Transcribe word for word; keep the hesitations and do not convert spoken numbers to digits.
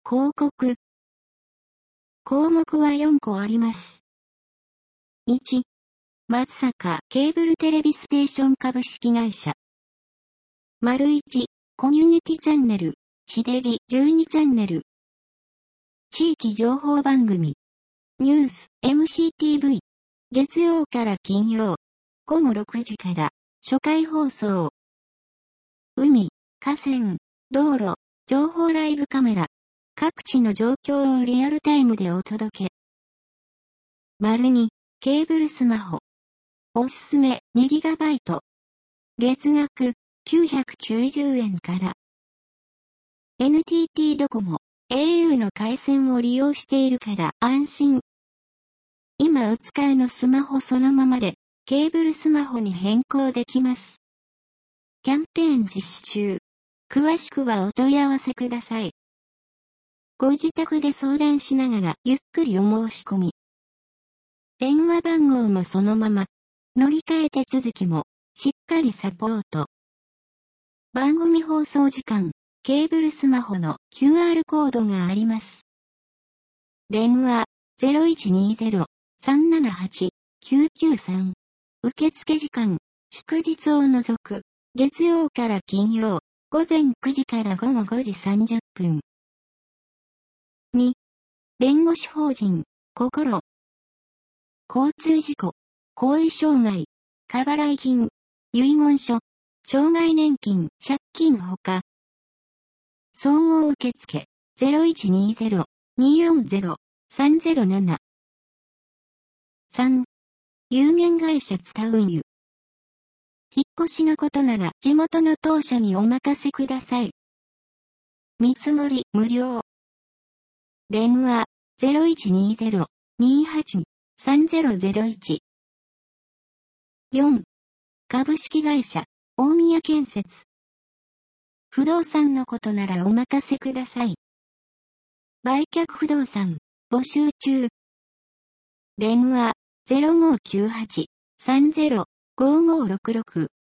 広告。項目はよんこあります。いち、松阪ケーブルテレビステーション株式会社。丸いち、コミュニティチャンネル、地デジじゅうにチャンネル。地域情報番組。ニュース、エムシーティーブイ。月曜から金曜。午後ろくじから、初回放送。海、河川、道路、情報ライブカメラ。各地の状況をリアルタイムでお届け。丸に、ケーブルスマホ。おすすめ にギガバイト。月額きゅうひゃくきゅうじゅうえんから。エヌティーティー ドコモ、エーユー の回線を利用しているから安心。今お使いのスマホそのままで、ケーブルスマホに変更できます。キャンペーン実施中。詳しくはお問い合わせください。ご自宅で相談しながらゆっくりお申し込み。電話番号もそのまま。乗り換え手続きもしっかりサポート。番組放送時間、ケーブルスマホの キューアール コードがあります。電話 ゼロいちにゼロ さんななはち きゅうきゅうさん。受付時間、祝日を除く、月曜から金曜、午前くじから午後ごじさんじゅっぷん。に、弁護士法人、心。交通事故、後遺障害、過払い金、遺言書、障害年金、借金ほか。総合受付 ゼロいちにゼロ によんゼロ さんゼロなな。さん、有限会社使運輸。引っ越しのことなら地元の当社にお任せください。見積もり無料。電話 ゼロいちにゼロ にはち さんゼロゼロいち。よん、株式会社大宮建設。不動産のことならお任せください。売却不動産募集中。電話 ゼロごきゅうはち さんゼロ ごごろくろく。